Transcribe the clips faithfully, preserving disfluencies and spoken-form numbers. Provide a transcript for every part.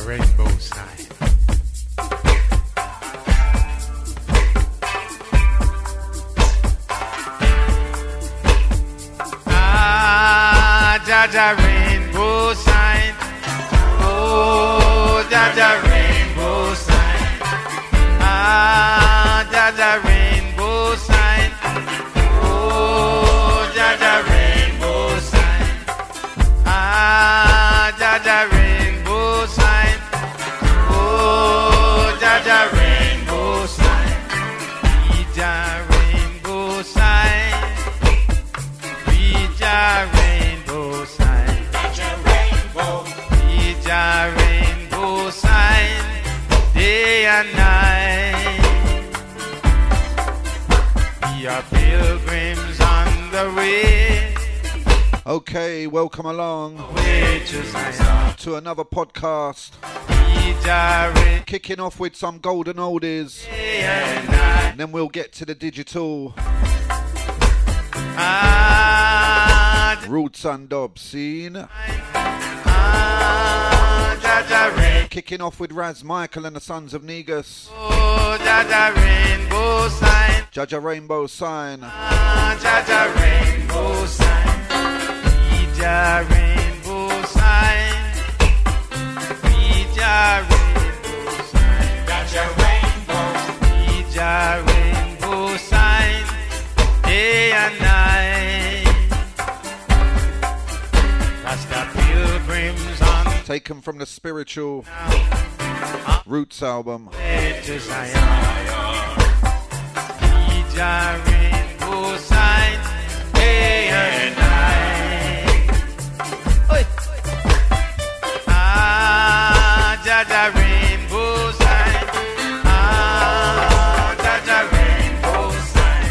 rainbow sign. Ah, Jaja rainbow sign. Oh, Jaja rainbow sign. Ah, Jaja rainbow sign. Oh, Jaja rainbow sign. Ah, Jaja rainbow sign. Oh, Jaja rainbow sign. Jaja rainbow sign. Jaja rainbow sign. Jaja rainbow. Jaja rainbow sign. Day and night. We are pilgrims on the way. Okay, welcome along to another podcast. Kicking off with some golden oldies, and then we'll get to the digital. Roots and Dub scene. Kicking off with Raz Michael and the Sons of Negus. Jaja rainbow sign. Jaja rainbow sign. Jaja rainbow sign. Jaja rainbow sign. Jaja rainbow sign. Jaja rainbow. Jaja rainbow sign. Day and night. Rasta pilgrims on. Taken from the spiritual Roots album. Jaja rainbow sign. Day and night. Oi. Ah, Jaja rainbow sign. Ah, Jaja rainbow sign.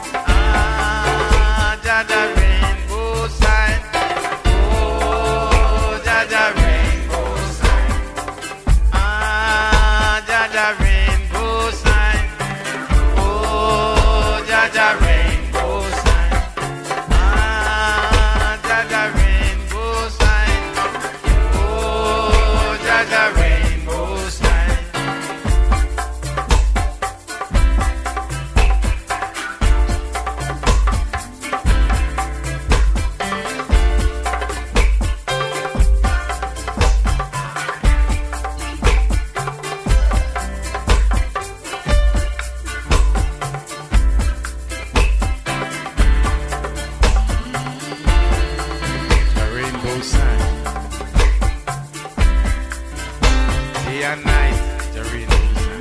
Ah, Jaja rainbow sign. Oh, Jaja rainbow sign. Ah, Jaja rainbow sign. Oh, Jaja rainbow sign. Ah, Jaja rainbow sign. Oh, Jaja rainbow sign. The rainbow sign. Day and night, the rainbow sign.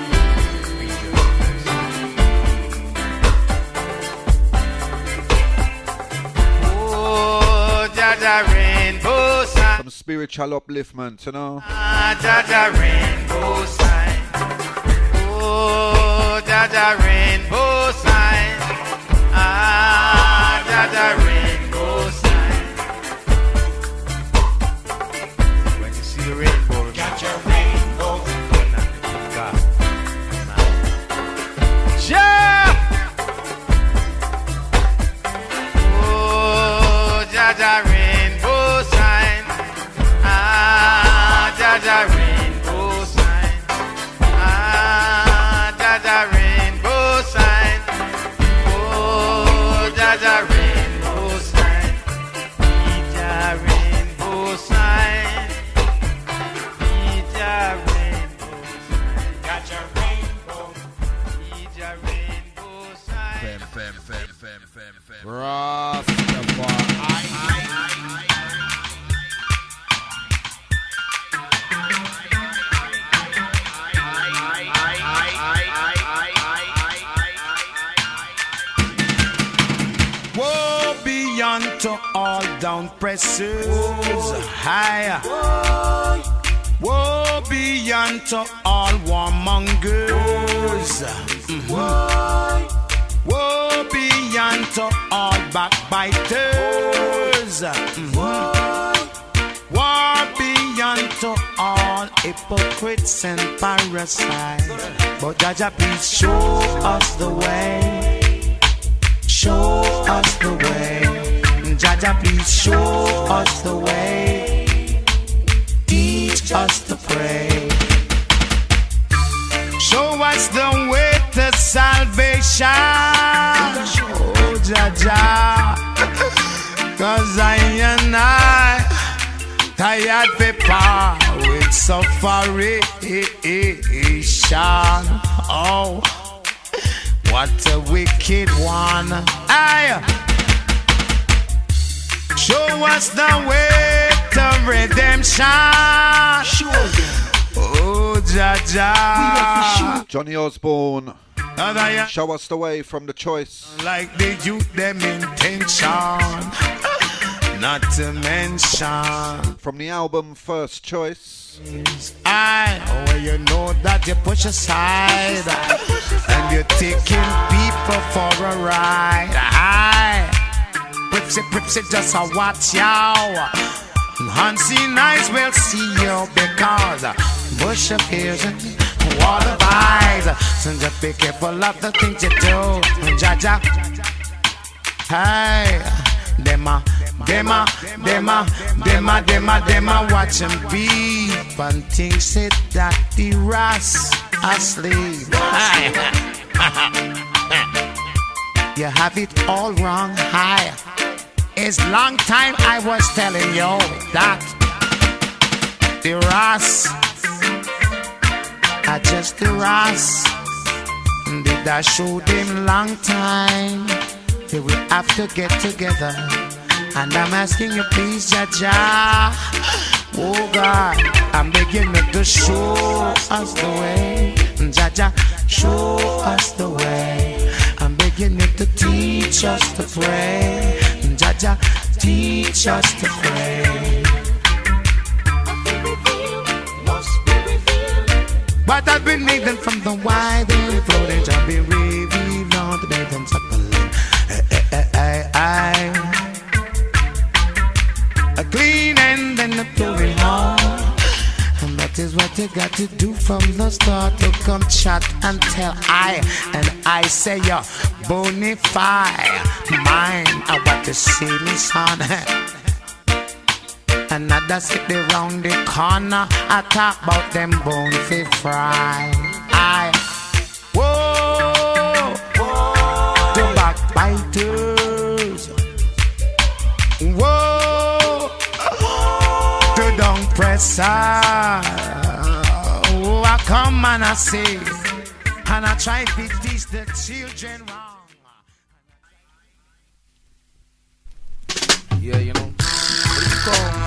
Oh, Jaja rainbow sign. Some spiritual upliftment, you know. Ah, Jaja rainbow sign. Oh, Jaja rainbow sign. Ah, Jaja rainbow sign. When you see the rainbow, got your rainbow. God. Yeah. Oh, Jaja rainbow sign. Ah, Jaja rainbow sign. Ah, Jaja rainbow sign. Oh, Jaja rainbow sign. Jaja rainbow sign. Jaja rainbow sign. Got your rainbow. Jaja rainbow sign. Fem, fem, fem, fem, fem, fem. Rastafari. Woe be unto all down pressers higher. Woe be unto all warmongers. Mm-hmm. Woe be unto all backbiters. Mm-hmm. War be unto all hypocrites and parasites. But Jaja, please show us the way. Show us the way. Jaja, please show us the way. teach us to pray. Show us the way to salvation, oh Jaja, cause I and I tired paper with suffering. Oh, what a wicked one. Aye. Show us the way to redemption. Oh, Jaja. Johnny Osborne. Show us the way from the choice. Like the youth, them intention. Not to mention. From the album First Choice. I, oh, you know that you push aside. And you're taking people for a ride. I, pripsy, pripsy, just a watch y'all. Unseen eyes will see you because bush appears and wall of eyes. So just be careful of the things you do. Jaja. Hey, dema, dema, dema, dema, dema, dema, watch him beep and thinks it that the Ras asleep. You have it all wrong. Hi. It's long time I was telling you that the Ras are just the Ras. Did I show them long time? They will have to get together. And I'm asking you please, Jaja. Oh God, I'm begging you to show us the way. Jaja, show us the way. I'm begging you to teach us to pray. Jaja, teach us to pray. What I've been hidden from the wide and floating shall be revealed on the bed and suckling. I, I, a clean and then a pouring home. And that is what you got to do from the start. To come chat and tell I. And I say you're bonafide. Mine, I want to see me son. Another sit around the corner. I talk about them bone fi fry. I, whoa, whoa, the backbiters. Whoa, the down presser. Oh, I come and I say, and I try to teach the children wrong. Yeah, you know. What is it called?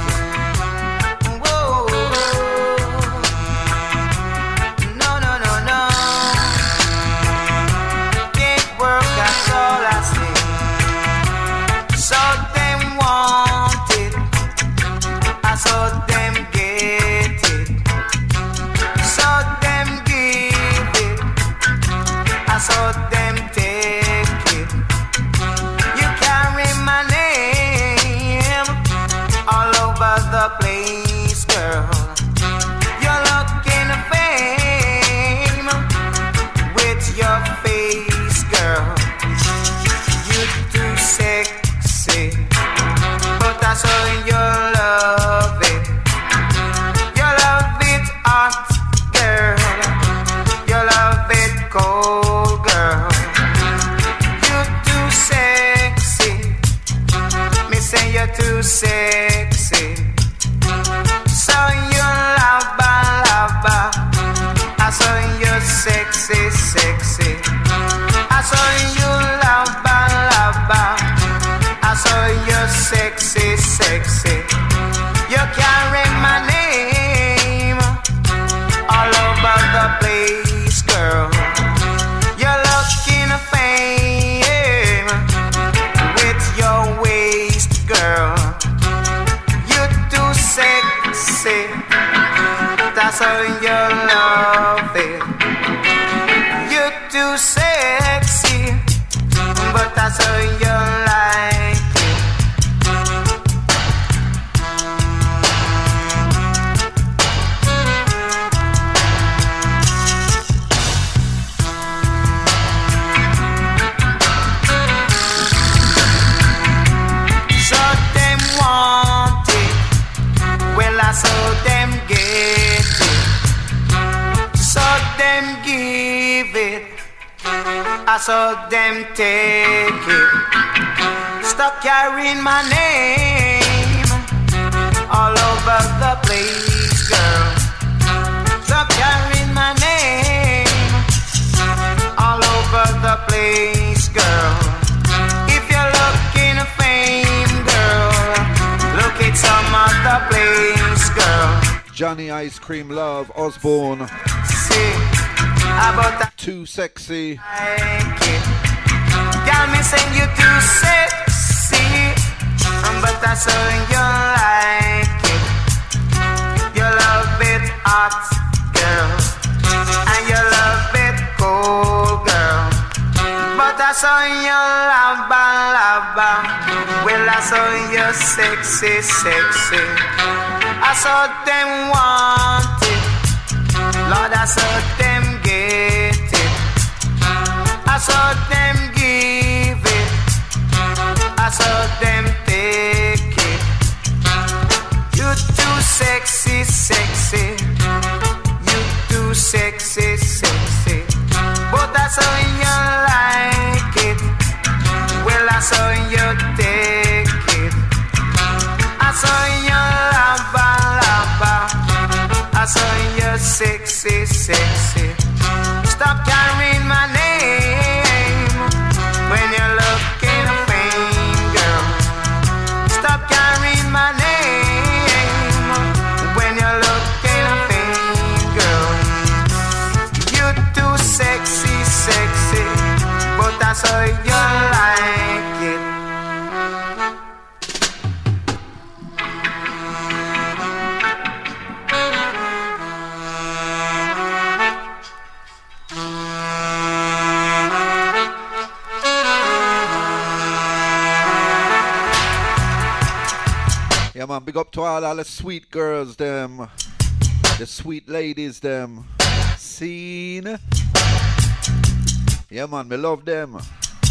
So them get it, so them give it, I saw them take it. You carry my name all over the place, girl. You're looking fame with your face, girl. You're too sexy, but I saw your love. Too sexy, so you lava, lava. I saw you sexy, sexy. I saw you lava, lava. I saw you sexy, sexy. You carry my name all over the place, girl. You're looking fame with your waist, girl. You're too sexy, that's how you love it. You're too sexy, but that's how you like it. So them want it, well I saw them I saw them take it. Stop carrying my name all over the place, girl. Stop carrying my name all over the place, girl. If you're looking for fame, girl, look at some other place, girl. Johnny Ice Cream Love Osborne. See, about that. Too sexy. Like it. Girl, me saying you too sexy, but I saw you like it. You love it hot, girl, and you love it cold, girl. But I saw you lava, lava. Well, I saw you sexy, sexy. I saw them want it. Lord, I saw them get it. I saw them give it. I saw them take it. You too sexy, sexy. You too sexy, sexy. But I saw you like it. Well, I saw you take it. I saw you lava, lava. I saw you sexy, sexy. Stop carrying my name when you're looking for fame, girl. Stop carrying my name when you're looking for fame, girl. You too sexy, sexy, but I saw you like it. Yeah, man, big up to all, all the sweet girls, them. The sweet ladies, them. Scene. Yeah, man, me love them.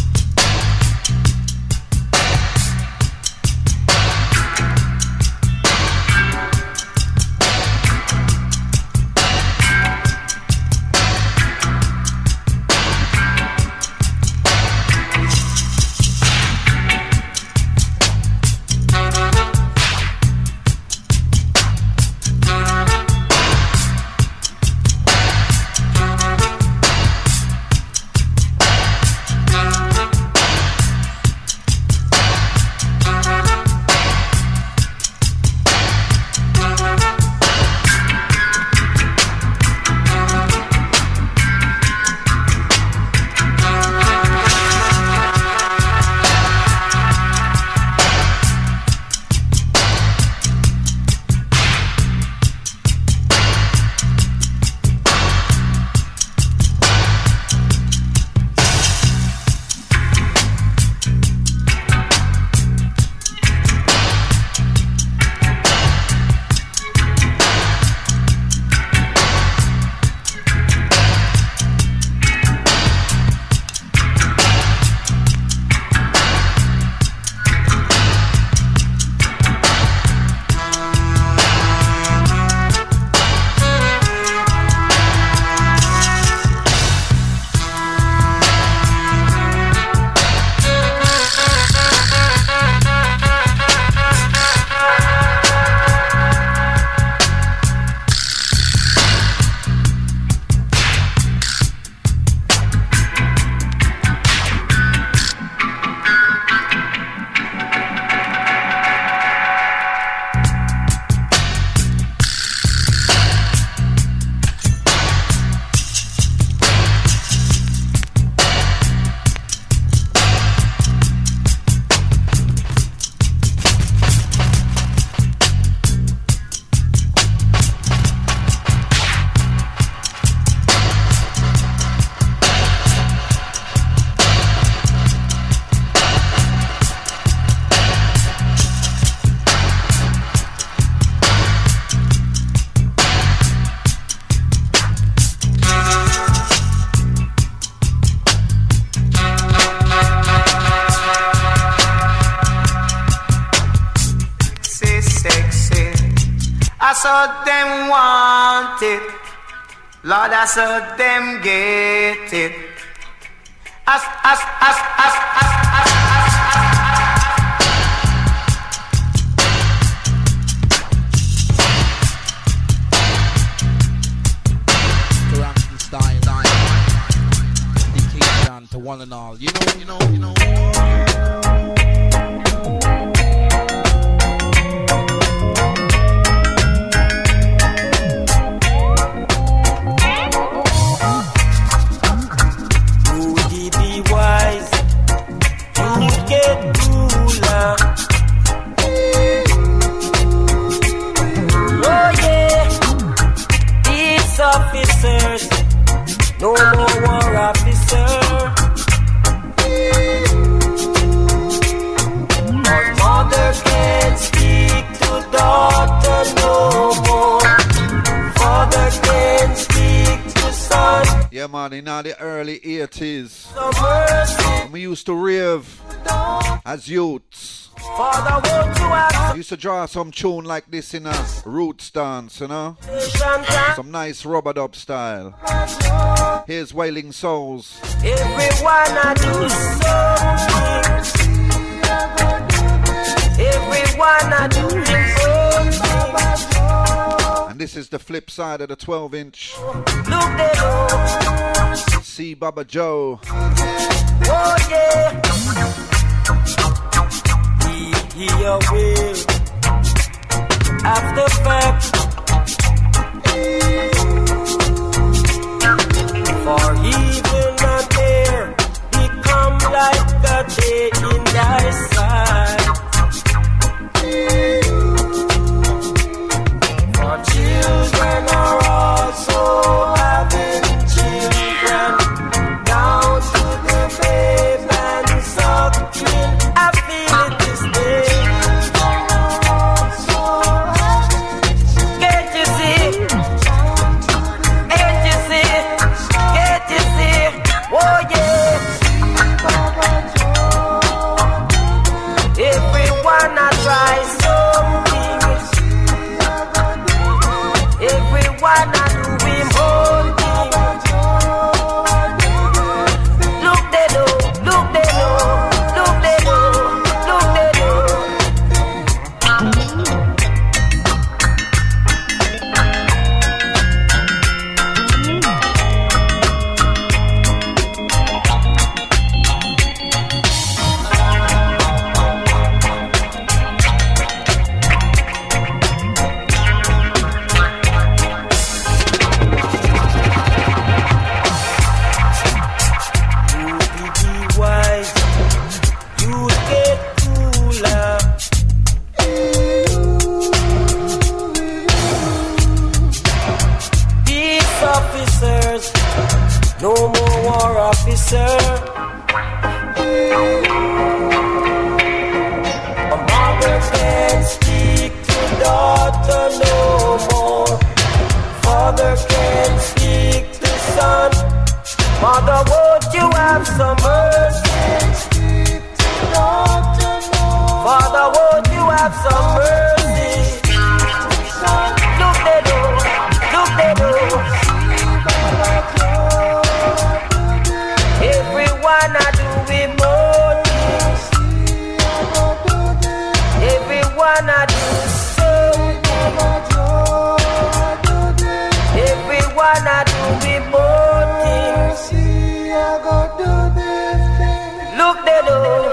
I saw them want it. Lord, I saw them get it. as, as, as, as, as, as, Carrington style, dedication to one and all. You know, you know, you know. Officers, no more war officer. Our mother can't speak to daughter no more. Father can't speak to son. Yeah, man, in all the early eighties, So mercy, we used to rave as youths. Father, won't you have We used to draw some tune like this in a roots dance, you know? patience? Some nice rubber dub style. Here's Wailing Souls. Everyone I do something. Everyone I do something. And this is the flip side of the twelve inch. Look they know. See Baba Joe. Oh yeah. He, he away. After fact. For even a day, he come like a day in thy sight. For children are also having children, down to the babe and suckling. I feel it this day. Can't you see? Can't you see? Can't you see? Oh yeah. Everyone I try something. Everyone I do him whole thing. Look they do, look they do, look they do, look they do. You be wise, you get cooler. Peace officers, no more war officer. A mother can't speak to daughter no more. Father can't speak to son. Mother, won't you have some mercy? Father, won't you have some mercy? Look they do, look they do. Everyone I do emotions. Everyone I do something. Everyone I do emotions. Look they do.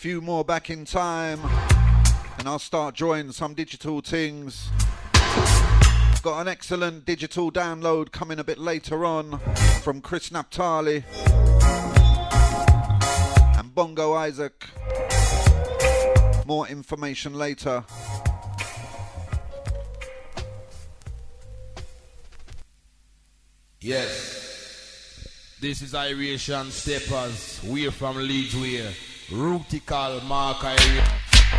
few more back in time, and I'll start drawing some digital things. Got an excellent digital download coming a bit later on from Chris Naphtali and Bongo Isaac. More information later. Yes, this is Irish Steppers. We're from Leeds, we're Rutical Mark Irish.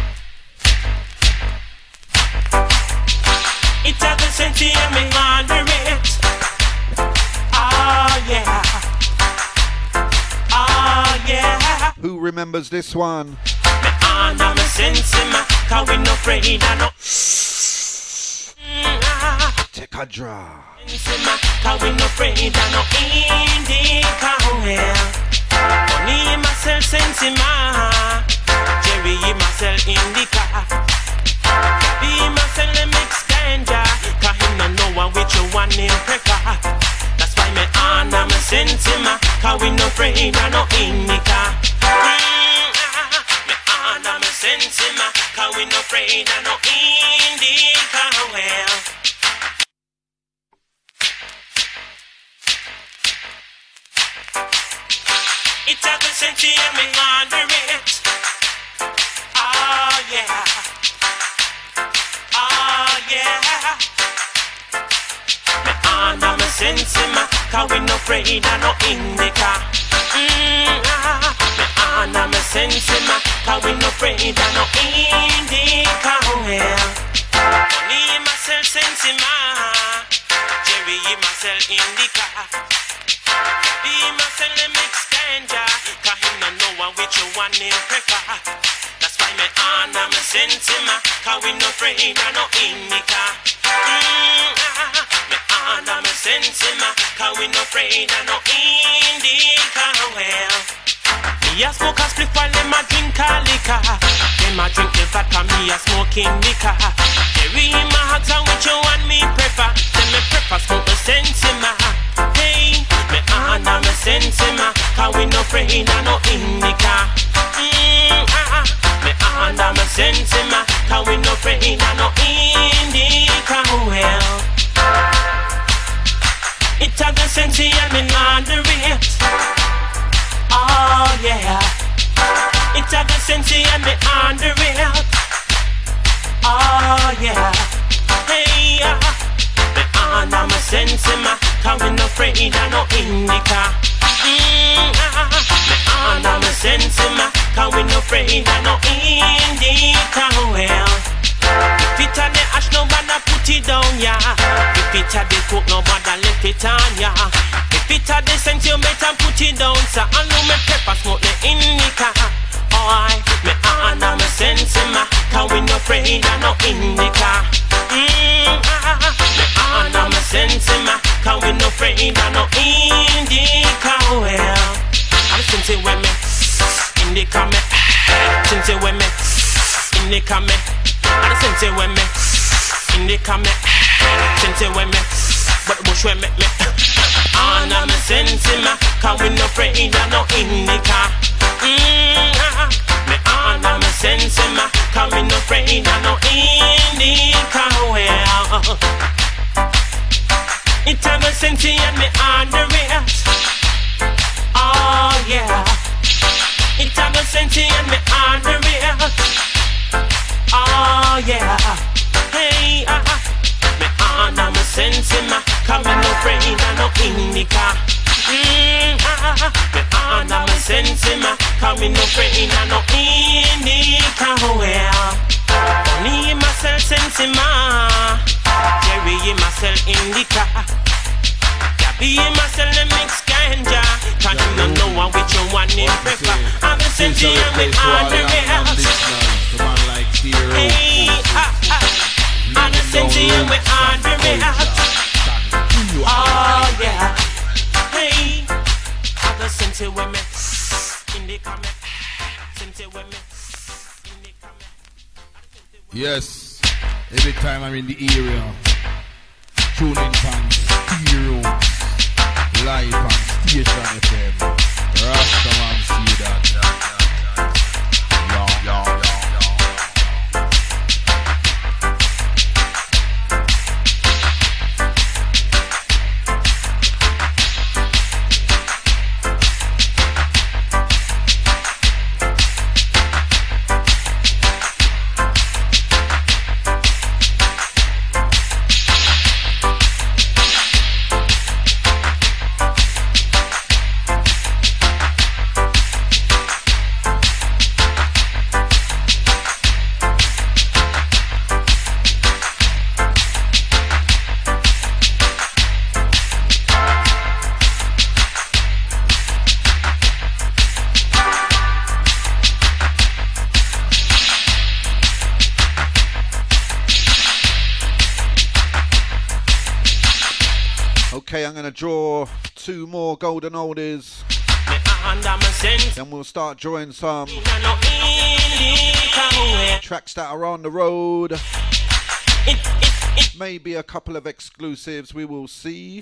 It's a good sense and me under it. Oh yeah. Oh yeah. Who remembers this one? Me under me sense ma, cause we no afraid of no. Take a draw. Cause we no afraid of no indica well. Only myself sense ma, Jerry myself indica. Be myself a mix ganja, cause him no know one which one him prefer. That's why me honor me sense ma, cause we no afraid of no indica. Me honor me sense ma, cause we no afraid of no indica well. It's a good sense and me under it. Oh yeah. Oh yeah. Me under me sense ma, cause we no afraid of no indica. Mm, ah. Me under me sense ma, cause we no afraid of no indica. Well, only myself sense ma, Jerry myself indica. Be myself a mix ganja, cause him no know one which one him prefer. That's why me honor me sense ma, cause we no afraid of no indica. Mm, ah, me honor me sense ma, cause we no afraid of no indica. Well, me a smoke a spliff while them a drink a liquor. Them a drink the vodka, me a smoking liquor. Carry him a hot and which one me prefer. Then me prefer smoke the sense ma. Hey, me honor me sense ma, cause we no afraid of no indica. Mm, ah, me honor me sense ma, cause we no afraid of no indica. Well, it's a good sense and me under it. Oh yeah, it's a good sense and me under it. Oh yeah, hey yeah. Me honor me sense ma, cause we no afraid of no indica. Mm, ah, me honor me sense ma, cause we no afraid of no indica. Well, if it a the ash, no bother put it down, yeah. If it a the coke, no bother left it on, yeah. If it a the scent, you better put it down, sir. And no me pepper smoke the indica. Oh, me honor me sense ma, cause we no afraid of no indica. Mm, ah, me honor me sense ma, cause we no afraid of no indica. Well, I'm sense when me indica me, sense when me indica me. I'm sense when me indica me, sense when me, but bush when me me. Honor me sense ma, cause we no afraid of no indica. Mm, ah, me honor me sense ma, cause we no afraid of no indica. Well, it's a good sense and me under it. Oh yeah, it's a good sense and me under it. Oh yeah, hey ah, me honor me sense ma, cause we no afraid of no indica. Mm, ah, me honor me sense ma, cause we no afraid of no indica. Well, only myself sense ma, Jerry myself indica. Yeah, be myself a mix ganja, cause you no know one which one him prefer. I'm a sense and me honor it. Hey, ah, ah, I'm a sense and me honor it. Oh yeah, hey, I'm a sense when me indica me, sense when me indica me. Yes, every time I'm in the area, tune in from Stereo, live on Station F M. Rastaman see that. Long Okay, I'm going to draw two more golden oldies. Then we'll start drawing some tracks that are on the road. Maybe a couple of exclusives, we will see.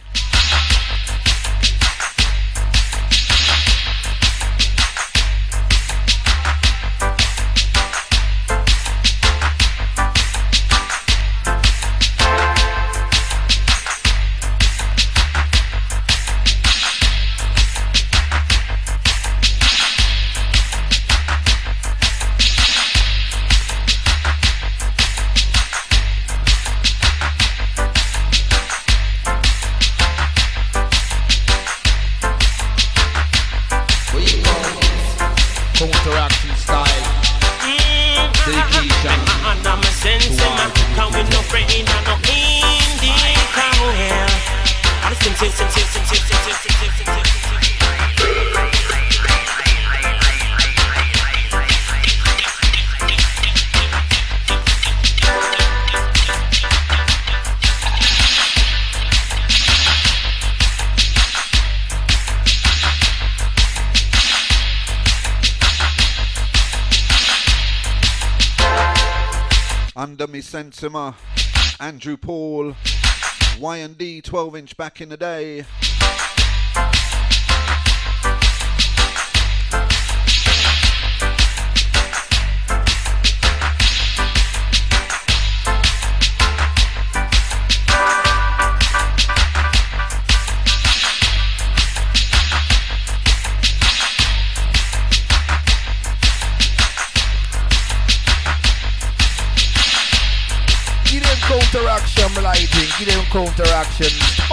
Under me Sensima, Andrew Paul, Y and D twelve inch back in the day. Counteraction, lighting, give them counteraction.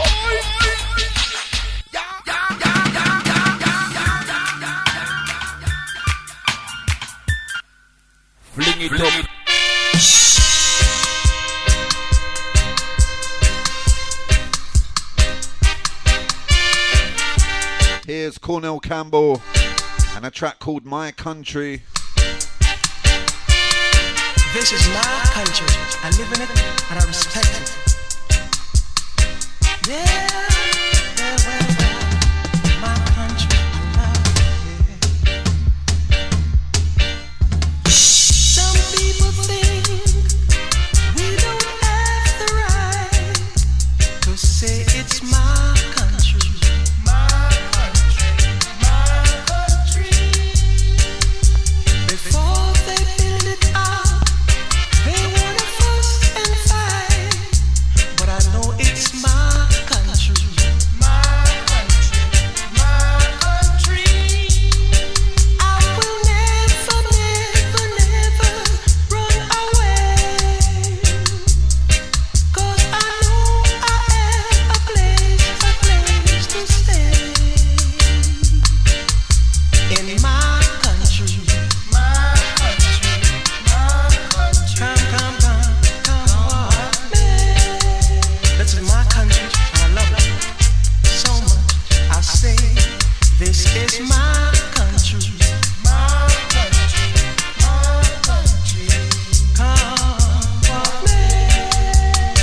Fling it up. Here's Cornell Campbell and a track called My Country. This is my country. I live in it and I respect it. Yeah, yeah, well, well, my country, I love it. Yeah. Some people think we don't have the right to say it's my country. My country, my country. Before they build it out, they wanna fuss and fight, but I know it's my country, my country, my country. I will never, never, never run away, 'cause I know I have a place, a place to stay in my country, my country, my country. Come, come, come, come on, man. This is my country, and I love it so much. I say, this is my country, my country, my country. Come on, man.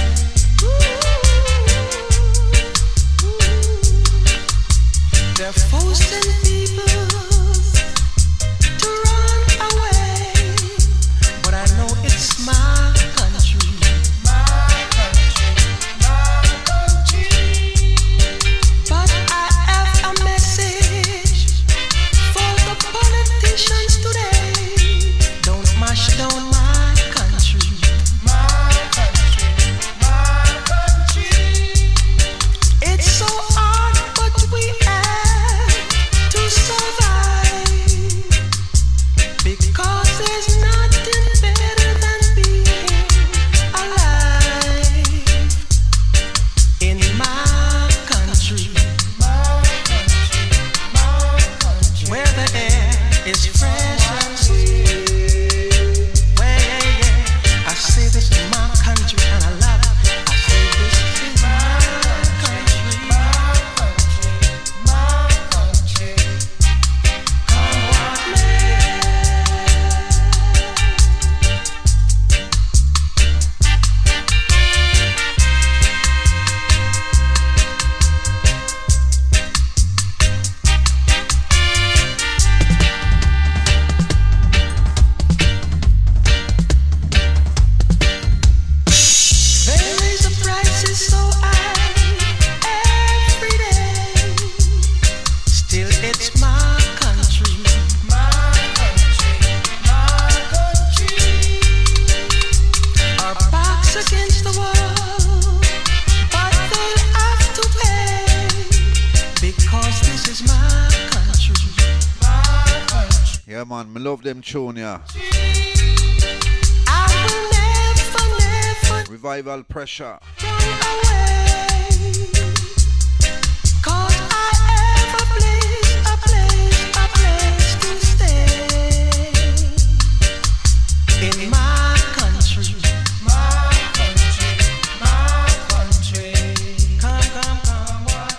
Ooh, ooh. They're forcing people to run away, but I know it's my country, my country, my country. But I have a message for the politicians today. Don't mash down my country, my country, my country. It's so hard, but we have to survive, because there's nothing better than being alive in my country, my country, my country, where the air is fresh and sweet. Well, yeah, yeah. I say this is my country and I love it. I say this is my country, my country, my country. Come on, man. Yeah, man, me love them tune, yeah. I will never, never Revival Pressure. run away. 'Cause I have a place, a place, a place to stay. In my country, my country, my country. Come, come, come, what?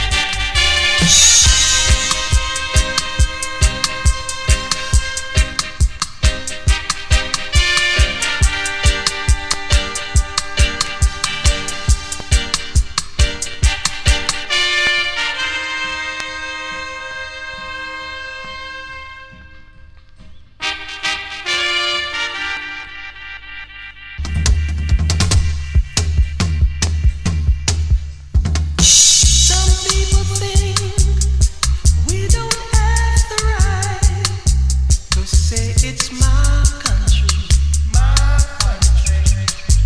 Some people think we don't have the right to say it's my country, my country.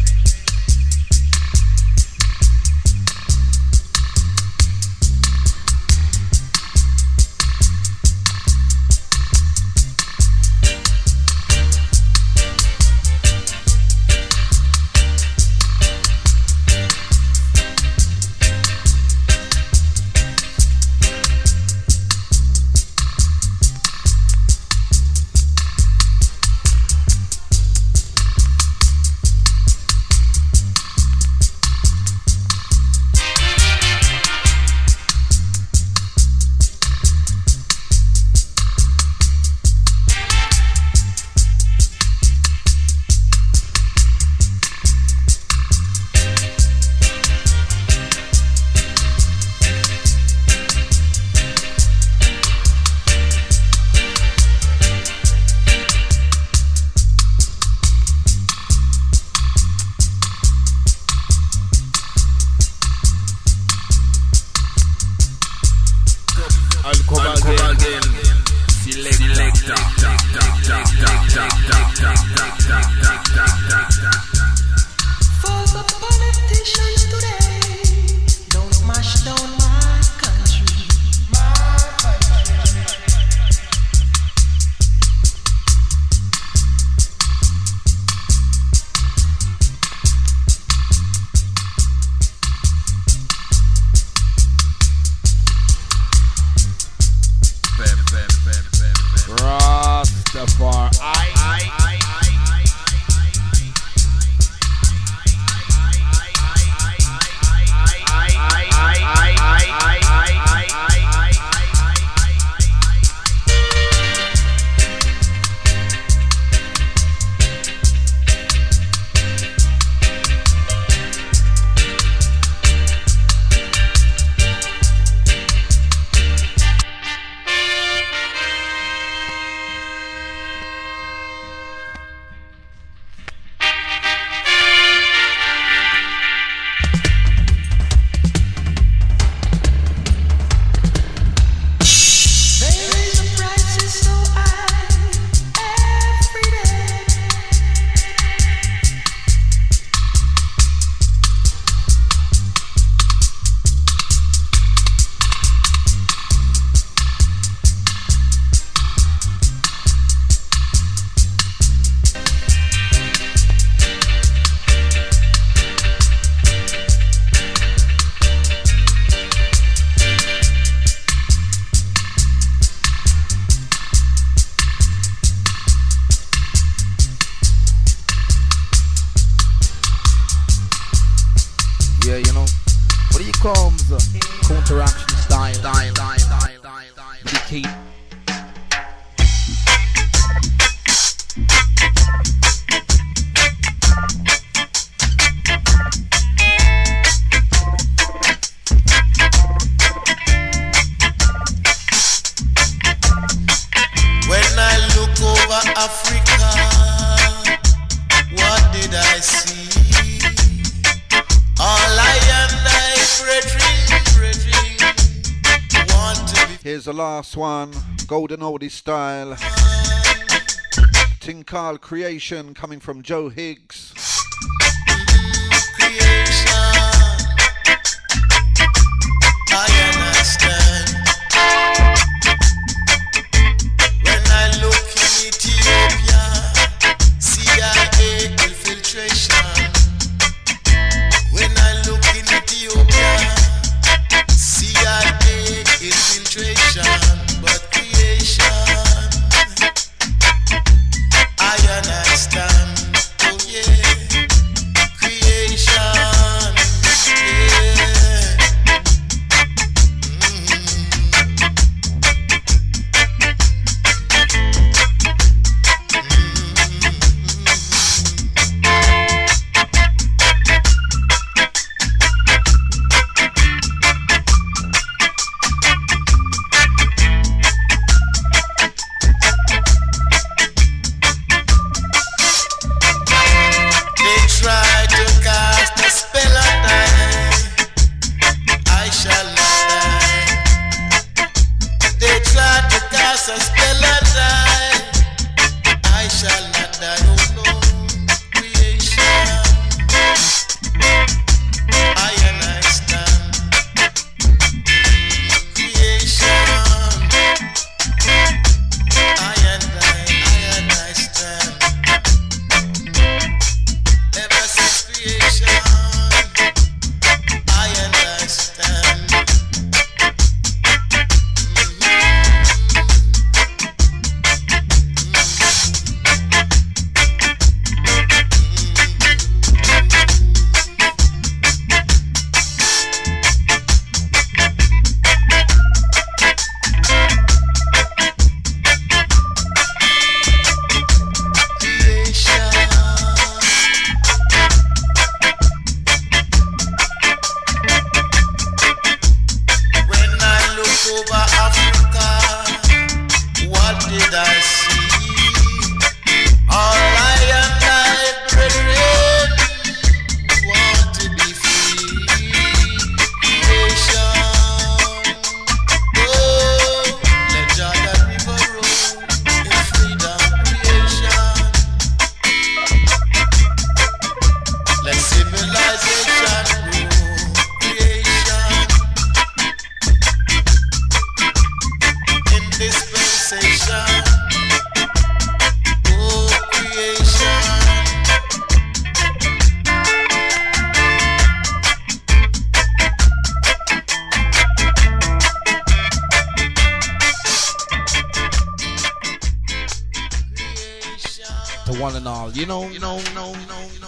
I'll come again. Selector. For the politicians today, don't mash down my country, my country. Rastafari. They raise the prices so high every day. Yeah, you know, what do you call them? Counteraction style. Style, style, style, style, style. Keep. When I look over Africa, what did I see? All I and I, brethren, brethren, want to be. Here's the last one, Golden Oldie style. Ting called Creation, coming from Joe Higgs. Creation, I understand. When I look did I see? All I and I, brethren, want to be free. Creation, oh, let Jordan River roll in freedom creation. Let civilization grow. Creation in dispensation. Oh, creation. To one and all, you know, you know, no, no, no, no.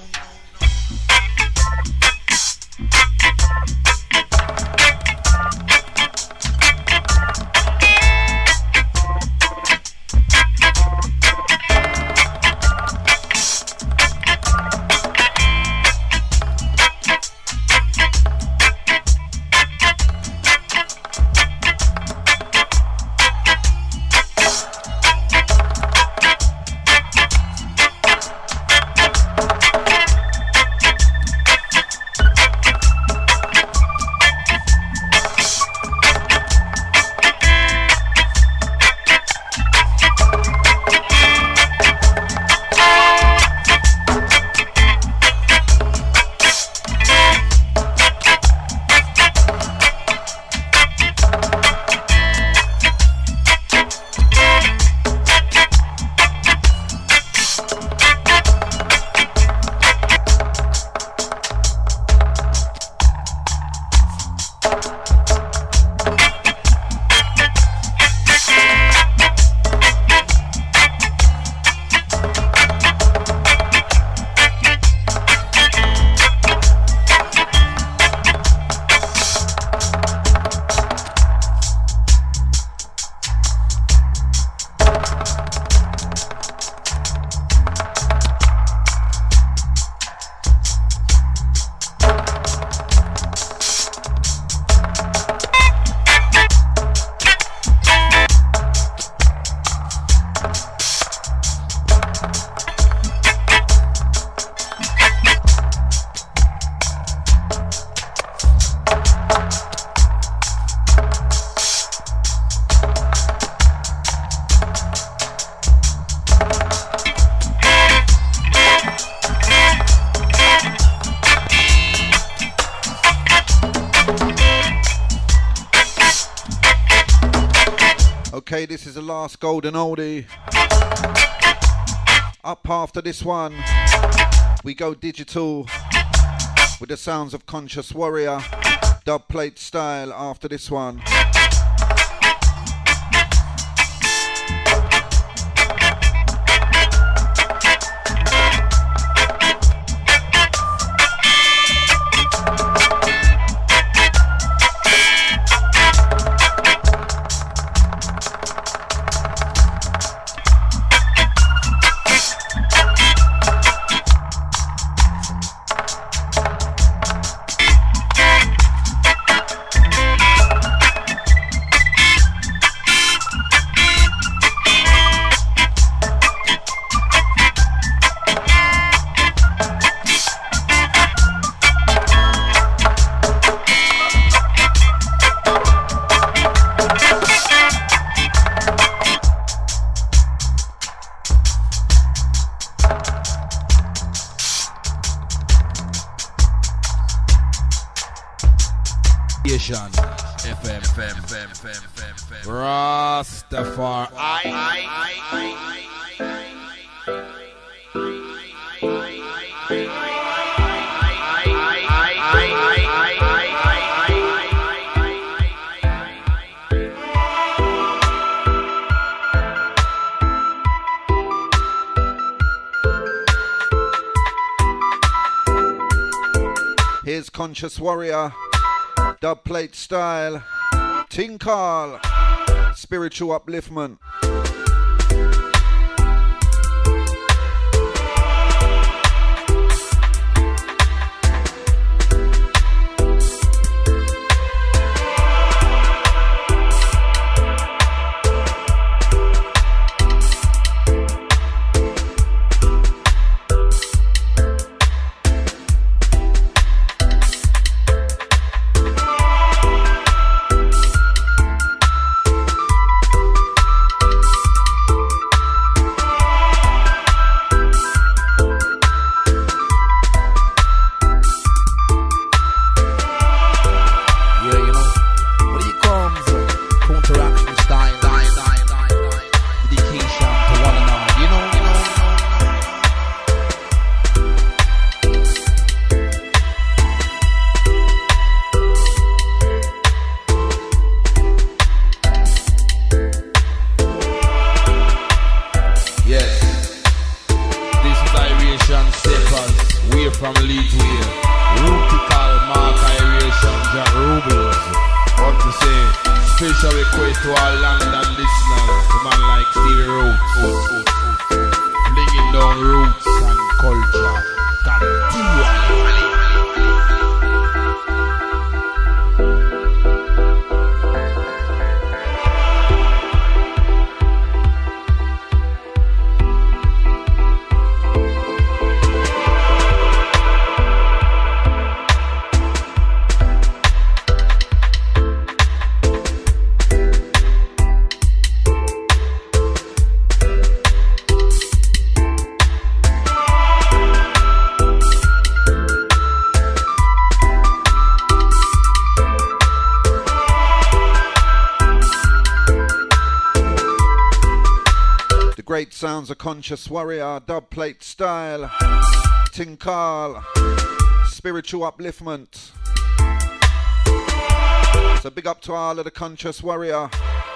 Okay, this is the last golden oldie. Up after this one, we go digital with the sounds of Conscious Warrior, dub plate style after this one. F M, F M, F M, F M, F M. Rastafari. I, I, I, Here's Conscious Warrior, dub plate style, Tinkal, spiritual upliftment. from Leeds Way. Rutical mark aeration Jack Rubles. What to say? Special request to all London listeners. To man like Stevie Roots. Flinging down roots and culture. Continually. Great sounds of Conscious Warrior, dub plate style, Tinkal, spiritual upliftment. So big up to all of the Conscious Warrior.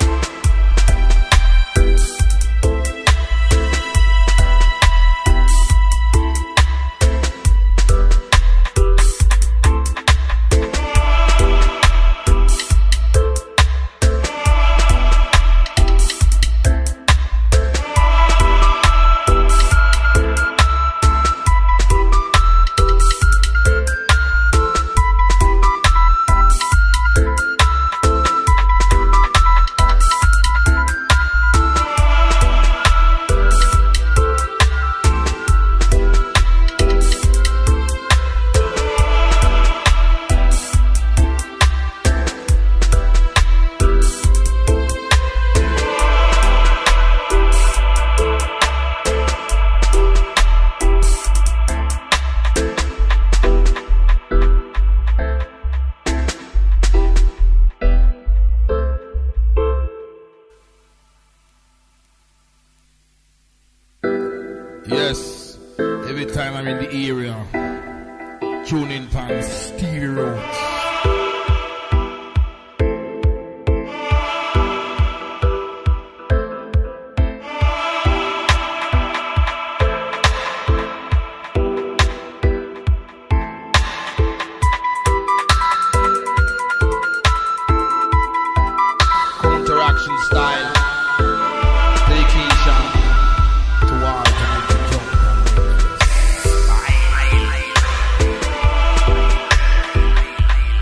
Yes, every time I'm in the area, tune in pan Stevie Roots. Counteraction style, dedication to all time to jump and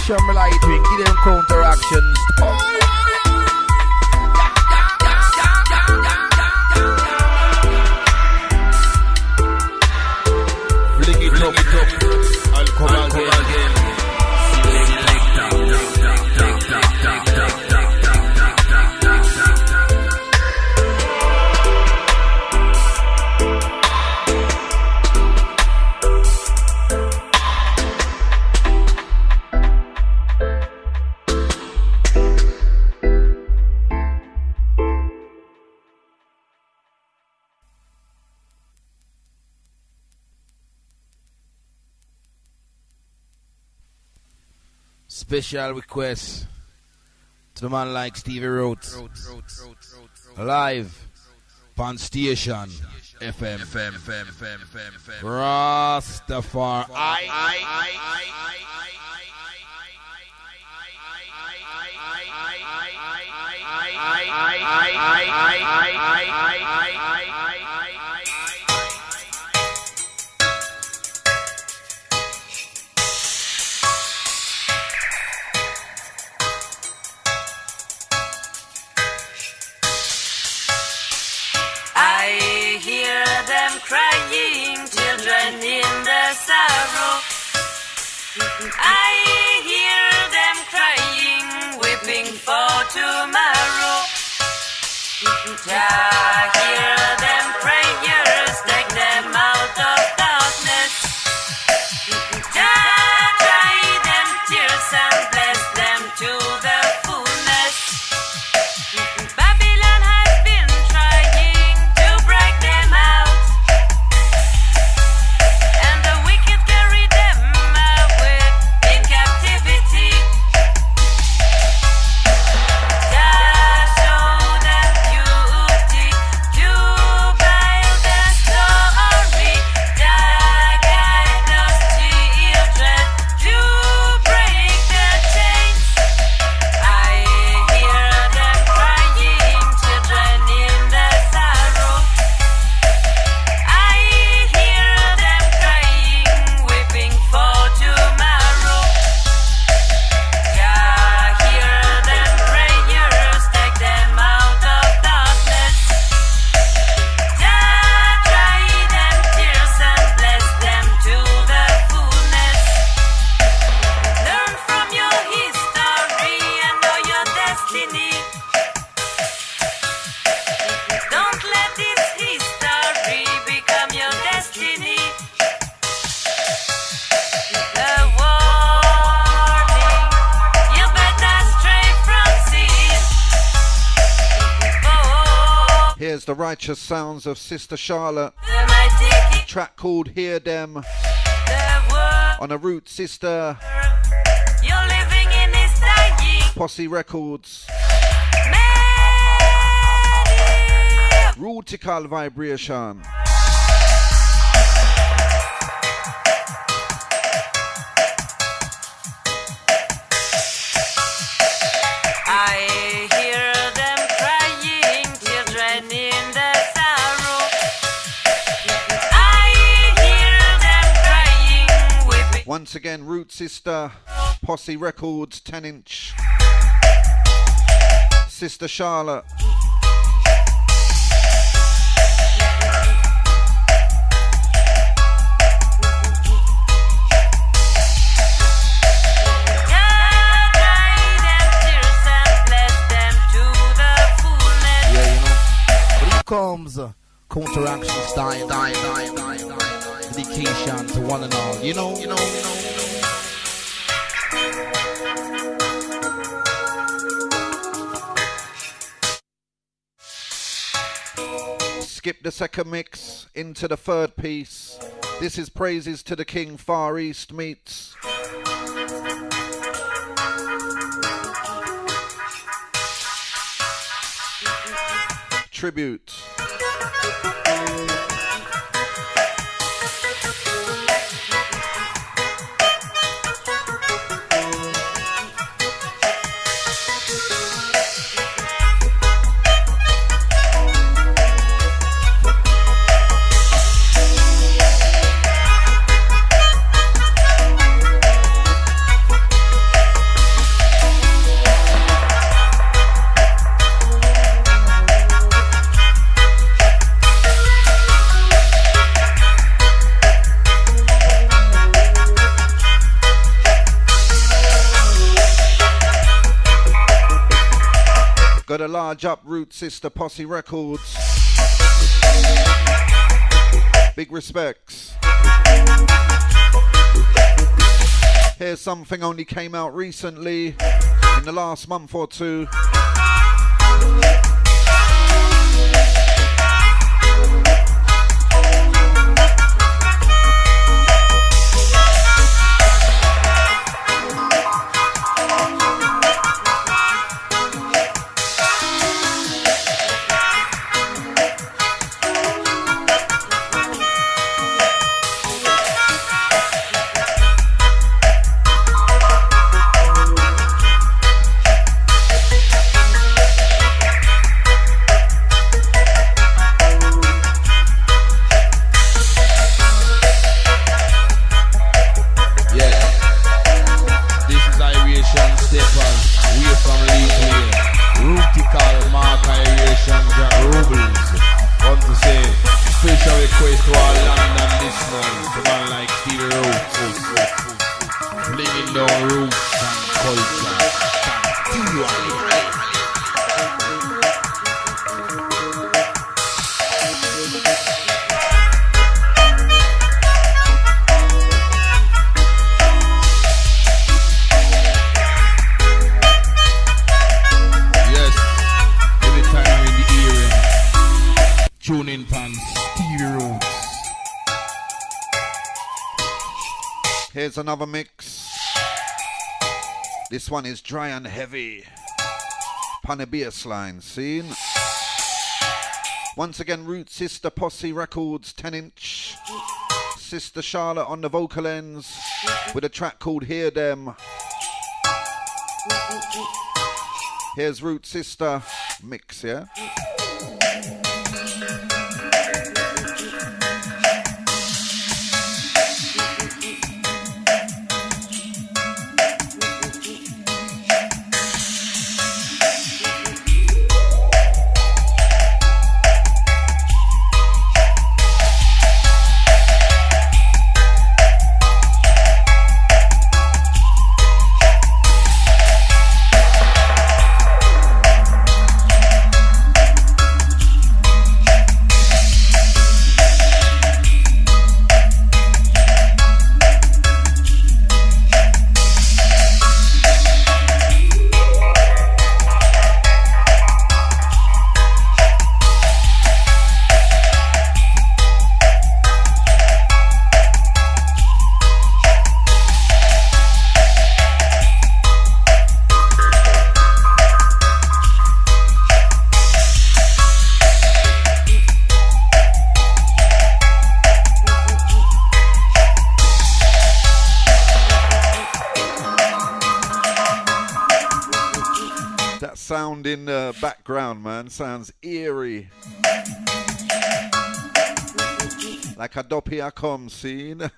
Station me light wing, give them counteractions. Fling it up, it up, and come and come again. Special request to the man like Stevie Rhodes. Live on Station F M. Rastafari. I hear them crying, children in the sorrow. I hear them crying, weeping for tomorrow. I hear them prayers, take them out of darkness. Jah dry them tears and bless them to the fullness. Babylon has been trying to break them out, and the wicked carry them away in captivity. Jah show them beauty, you build the story. Jah guide those children to break the chains. I hear them crying, children in the sorrow. I hear them crying, weeping for tomorrow. Jah hear them prayers, take them out of darkness. Jah dry them tears and bless them to the fullness. Learn from your history and know your destiny. Don't let this history become your destiny. The warning, you better stray from sin. Oh, Here's the righteous sounds of Sister Charlotte. the mighty King, Track called Hear Them the world on a Root Sister you're living in is dying. Posse Records. Many Rutical Vibration. I hear them crying, children in the sorrow. I hear them crying, weeping. Once again, Root Sister Posse Records, ten inch. Sister Charlotte. Jah dry them tears and bless them to the fullness. Yeah, you know. But here comes uh, counteraction style, die, die, die, die. Dedication to one and all. You know, you know, you know, you know. Skip the second mix into the third piece. This is Praises to the King, Far East meets Tribute. Gotta large up Root Sister Posse Records. Big respects. Here's something only came out recently, in the last month or two. Here's another mix. This one is dry and heavy. Panabia line, seen? Once again, Root Sister Posse Records, ten inch. Sister Charlotte on the vocal ends with a track called Hear Them. Here's Root Sister mix, yeah? Sound in the background, man, sounds eerie. Like a Doppia.com scene.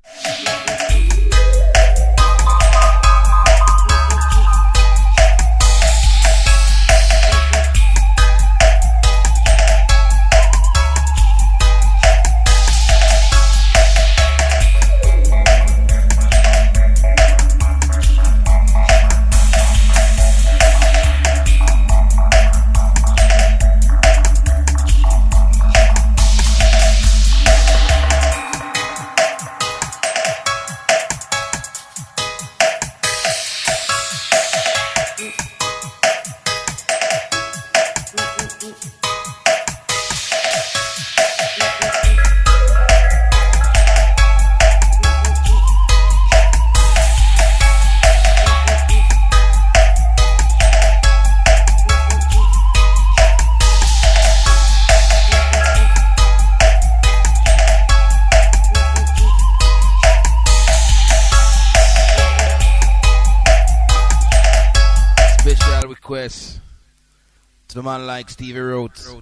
To the man like Stevie Rhodes,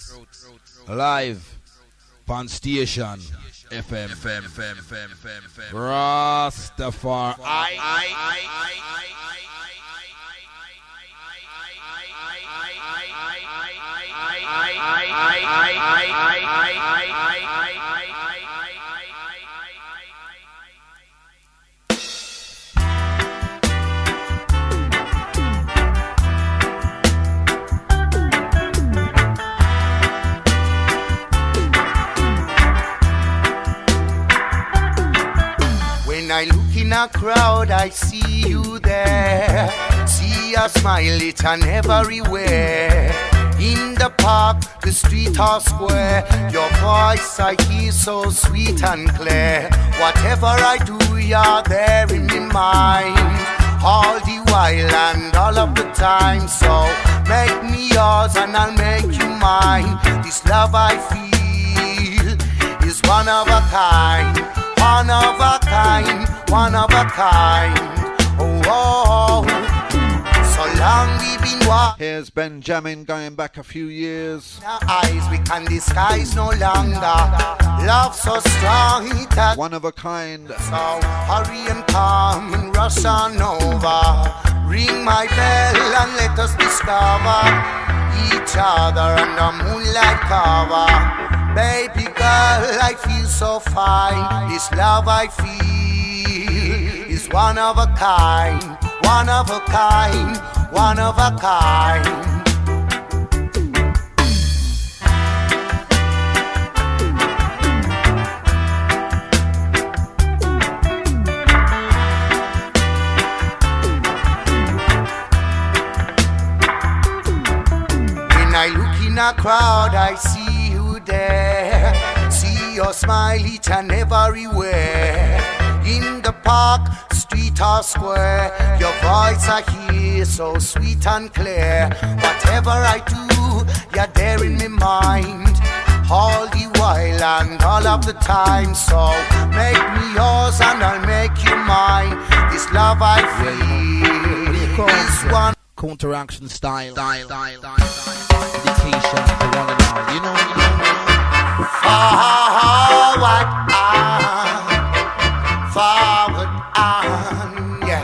live on station F M, Rastafari. in a crowd, I see you there. See a smile, it's on everywhere. In the park, the street or square, your voice I hear so sweet and clear. Whatever I do, you're there in my mind, all the while and all of the time. So make me yours and I'll make you mine. This love I feel is one of a kind, one of a kind, one of a kind. Oh, oh, oh. So long we've been walking. Here's Benjamin going back a few years. Our eyes we can disguise no longer. Love so strong it has one of a kind. So hurry and come and rush on over. Ring my bell and let us discover each other under moonlight cover. Baby girl, I feel so fine. This love I feel is one of a kind, one of a kind, one of a kind. When I look in a crowd, I see you there. See your smile each and everywhere. In the park, street or square, your voice I hear so sweet and clear. Whatever I do, you're there in my mind, all the while and all of the time. So make me yours and I'll make you mine. This love I feel is one. Counteraction style, style, style, style, style. Dedication to one and all. You know, you know, you know. Forward on, forward on, yeah.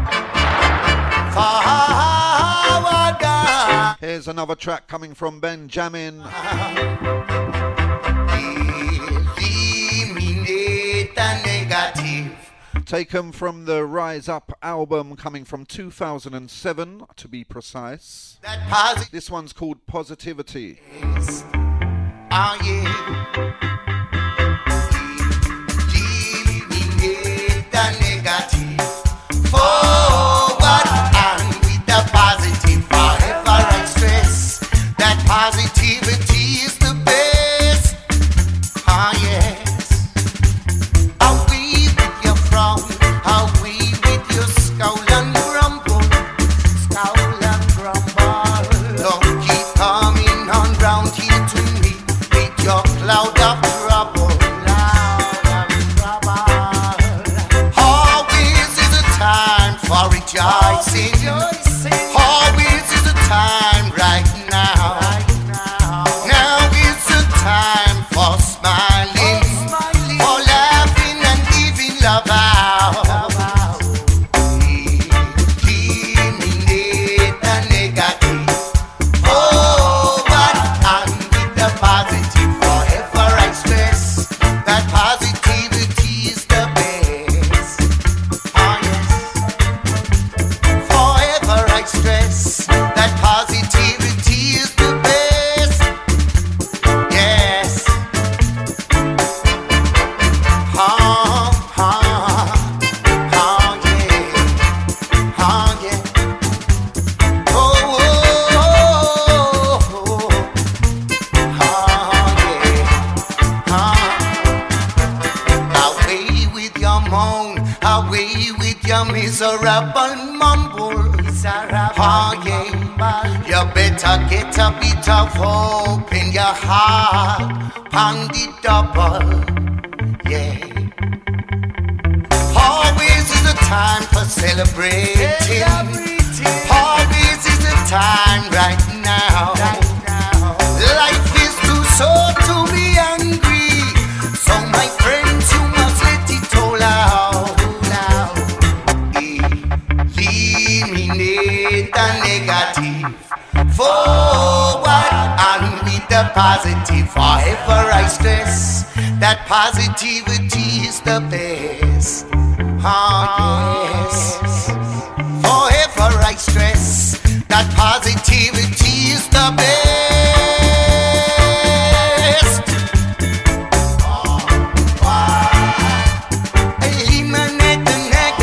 Forward on. Here's another track coming from Benjamin. Eliminate the negative. Taken from the Rise Up album, coming from two thousand seven to be precise. That positive. This one's called Positivity. Oh yeah. Eliminate the negative. Forward and with the positive. Forever I stress that positivity is the best. Oh yes. Away with your frown, away with your scowl and grumble, scowl and grumble. Don't keep coming on round here to me with your cloud of trouble, cloud of trouble. Always is a time for rejoicing. Always is a time right now. Now is a time for smiling, for laughing and giving love out. Eliminate the negative. Forward and with the positive. Forever I stress that positivity is the best. Oh yes. Forever I stress that positivity is the best. Yes. Oh, oh, oh yeah. Oh yeah. Oh, oh, oh, oh, yeah. Oh. Away with your moan, away with your miserable mumble. Oh yeah. You better get a bit of hope in your heart, pound it double. Yeah. Always is a time for celebrating. Always is a time right now. Life is too short to be angry, so my friends, you must let it all out. Eliminate the negative. Forward and with the positive. Forever I stress that positivity is the best. Oh yes. Forever I stress that positivity is the best. Eliminate the negative.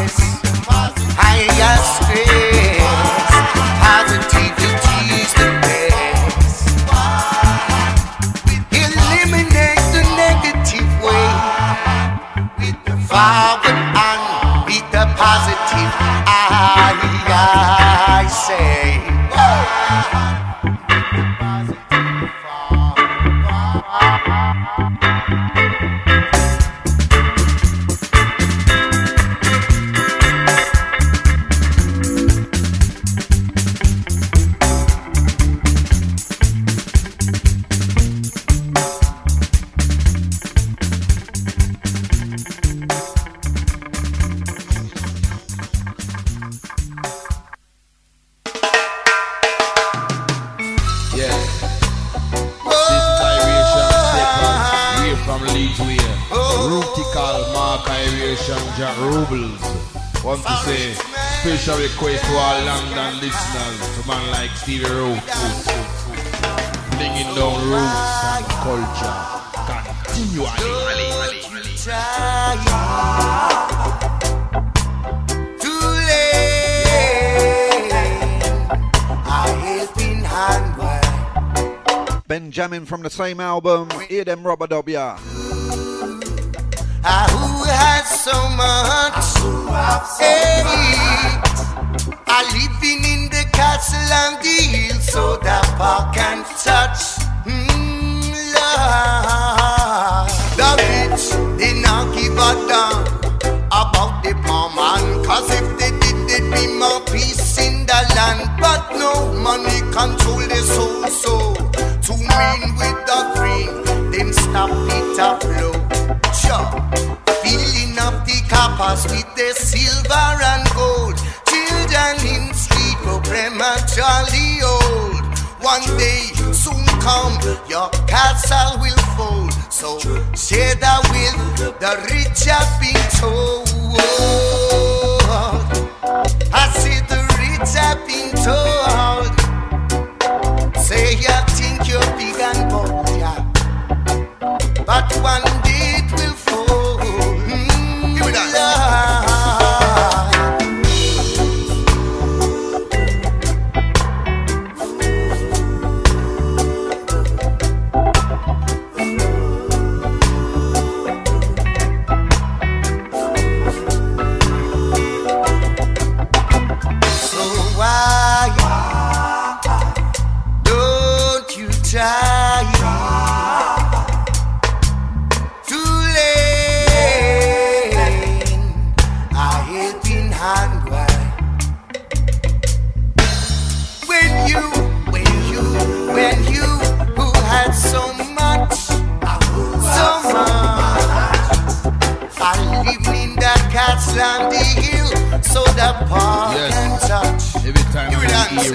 grace. Highest grace. Positivity is the best. Eliminate the negative way. Forward and with the positive. I, I say. Want to say special request to our London listeners, to man like Stevie Roots, bringing down roots and culture continually. Too late, a helping hand wide. Benjamin from the same album, hear them rubber dub ya. Ah, who has so much hate? I living in the castle and the hill, so that park can touch. Mm, Lord. The rich, they not give a damn about the poor man, cause if they did, there'd be more peace in the land. But no, money control the soul, so to mean with the green, them stop it a flow. Sure. Filling up the coppers with the silver and gold. Children in street go prematurely old. One day soon come, your castle will fold. So share the will, the rich have been told. I say the rich have been told. Say you think you're big and bold, yeah, but one day it will fall. Mm, Give me that. So why don't you try? Too late, a helping hand wide. When you, when you, when you who had so much, so much, I live in that castle and the hill, so that part Yes. can touch. Every time Give I me that. hear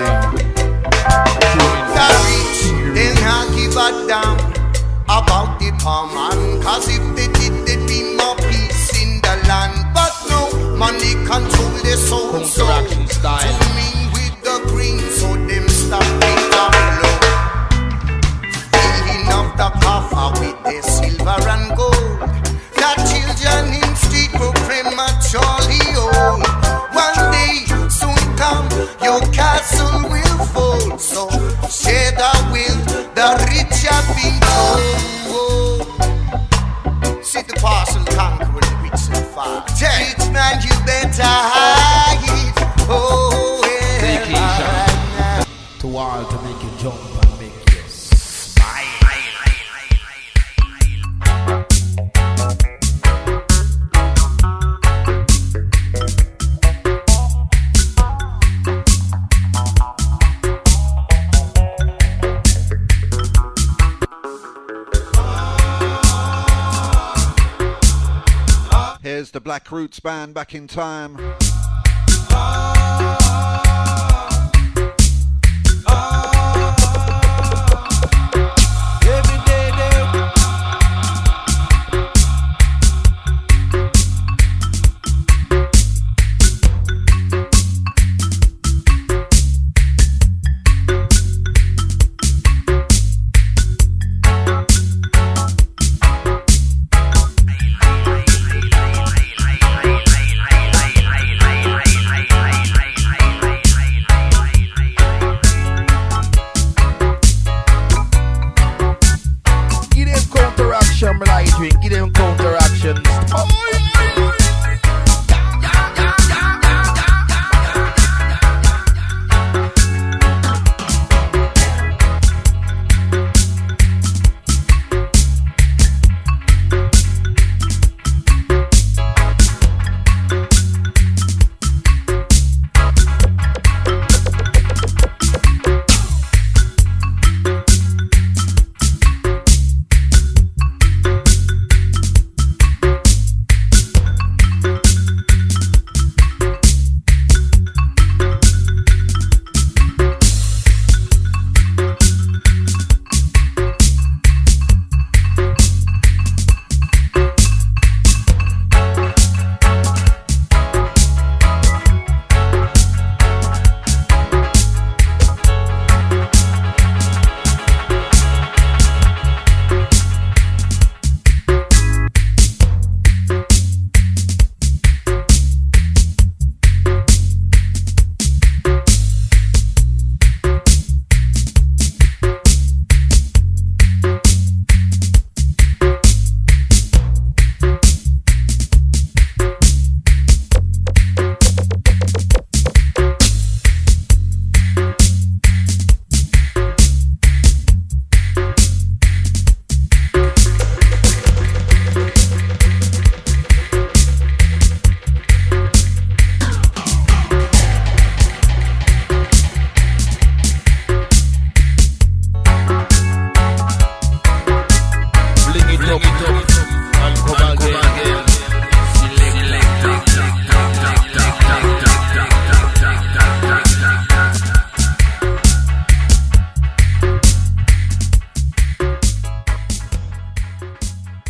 The rich, they not give a damn about the poor man, cause if they did, there'd be more peace in the land. But no, money control the soul, so counteraction style. to me with the green, so them stop it a flow. Filling up the coffer with the silver and gold. The children in street go prematurely old. One day soon come, your castle will fall. So share the will, the rich have been told. See the parcel conquering rich and far. Rich man, you better hide. Oh, yeah. To all to make you jump and make you smile. Here's the Black Roots Band back in time.